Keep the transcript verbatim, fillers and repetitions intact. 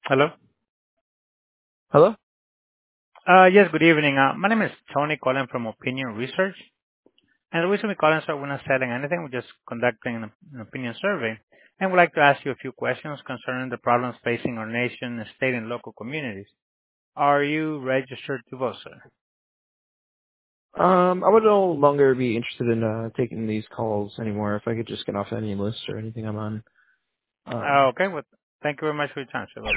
Hello. Hello? Uh, yes, good evening. Uh, my name is Tony calling from Opinion Research. And the reason we're calling is that we're not selling anything. We're just conducting an, an opinion survey. And we'd like to ask you a few questions concerning the problems facing our nation, state, and local communities. Are you registered to vote, sir? Um, I would no longer be interested in uh, taking these calls anymore if I could just get off any list or anything I'm on. Uh, Um, okay. Well, thank you very much for your time, sir.